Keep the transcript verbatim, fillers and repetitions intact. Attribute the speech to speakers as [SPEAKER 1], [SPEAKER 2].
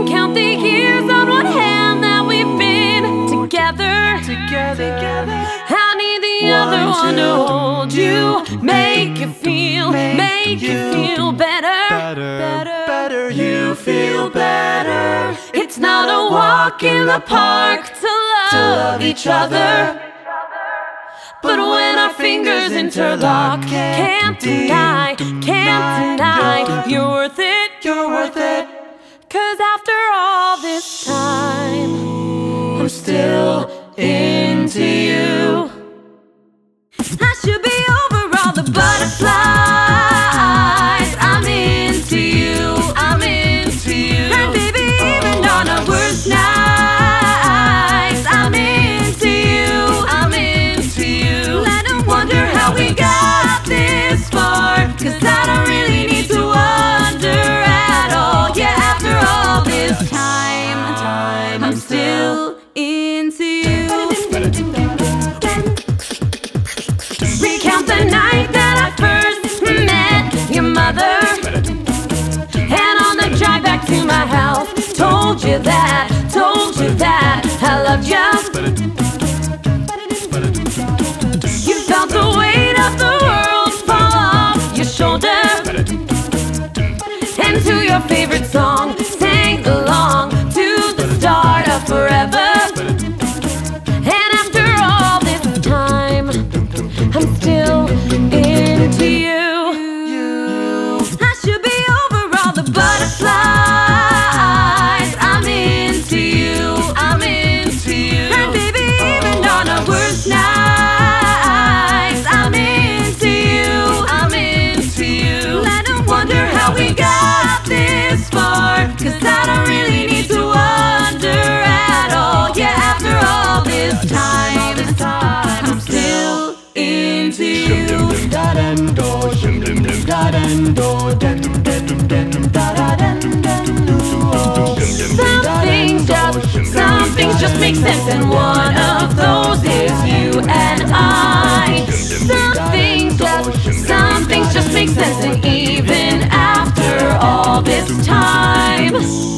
[SPEAKER 1] count the years on one hand that we've been together.
[SPEAKER 2] Together.
[SPEAKER 1] I need the other one to hold you, make you feel, make you feel better.
[SPEAKER 2] Better, better, you feel better.
[SPEAKER 1] It's not a walk in the park to love each other, but when our fingers interlock, can't deny, can't deny, you're worth it,
[SPEAKER 2] You're worth it.
[SPEAKER 1] 'cause after all this time, I'm still into you. I should be over all the butterflies. I'm into you, I'm into you. And baby, even on our worst nights, I'm into you, I'm into you. Let them wonder how we got this far, 'cause I don't really need to wonder at all. Yeah, after all this time, I'm still into you. Recount the night that I first met your mother, and on the drive back to my house, told you that, told you that I loved you. You felt the weight of the world fall off your shoulder, and to your favorite song, sang along to the start of forever. And after all this time, I'm still into you. I should be over all the butterflies. I'm into you, I'm into you. And baby, even on our worst nights, I'm into you, I'm into you. Let them wonder how we got this far, 'cause I don't really need to wonder at all. Yeah, after all this time, I'm still into you. Some things just, some things just make sense, and one of those is you and I. Some things just, some things just make sense, and even after all this time,